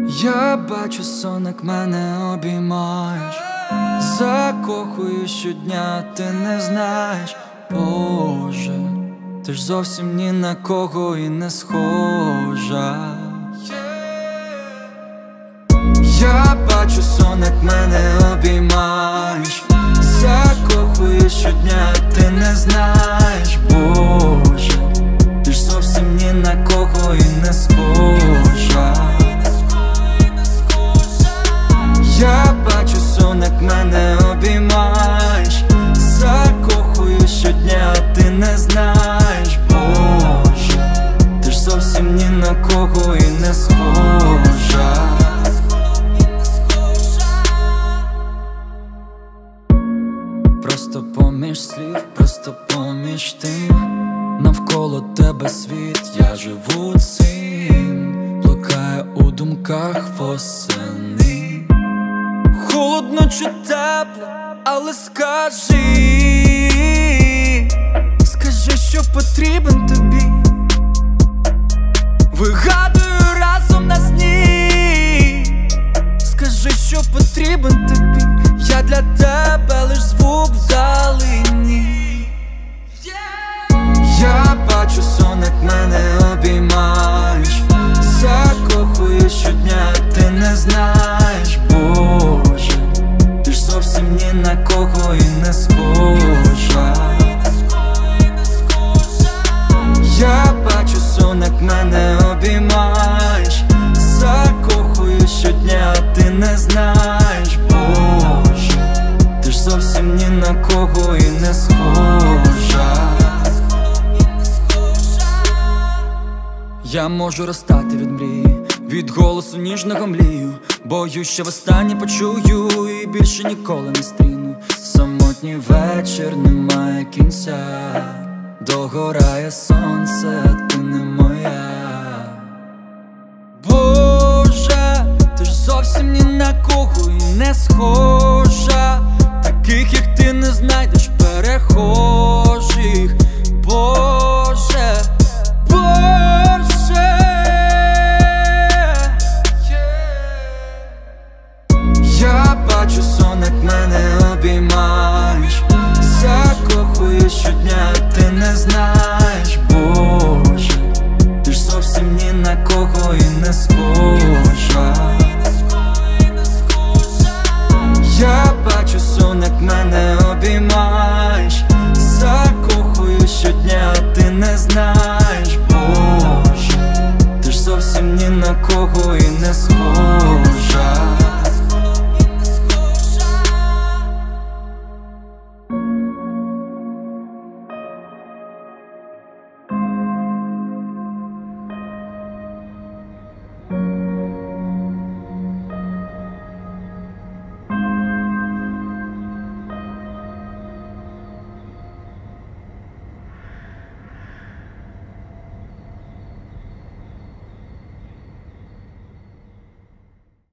Я бачу сон, як мене обіймаєш, закохую щодня, ти не знаєш. Боже, ти ж зовсім ні на кого і не схожа. Я бачу сон, як мене обіймаєш, закохую щодня, ти не знаєш. Боже, ти ж зовсім ні на кого і не схожа. Я бачу сон, як мене обіймаєш, закохую щодня, ти не знаєш. Боже, ти ж зовсім ні на кого і не схожа. Просто поміж слів, просто поміж тим, навколо тебе світ, я живу цим, блукаю у думках восени. Холодно чи тепло, але скажи, що потрібен тобі. Вигадую разом на сні. Скажи, що потрібен тобі. Я для тебе лиш звук вдалині. Я бачу сон, як мене обіймаєш, закохую щодня, ти не знаєш. Боже, ти ж зовсім ні на кого і не схожа. Я бачу сон, як мене обіймаєш, закохую щодня, ти не знаєш. Боже, ти ж зовсім ні на кого і не схожа. Я можу розстати від мрії, від голосу ніжного млію. Боюсь, що востаннє почую і більше ніколи не стріну. Самотній вечір, немає кінця, догорає сонце, а ти не моя. Боже, ти ж зовсім ні на кого і не схожа. Таких, як ти, не знайдеш перехожих. Боже, Боже. Я бачу сон, як мене обіймаєш, закохую щодня, ти не знаєш. Боже, ти ж зовсім ні на кого і не схожа. Я бачу сон, як мене обіймаєш, закохую щодня, ти не знаєш. Боже, ти ж зовсім ні на кого і не схожа.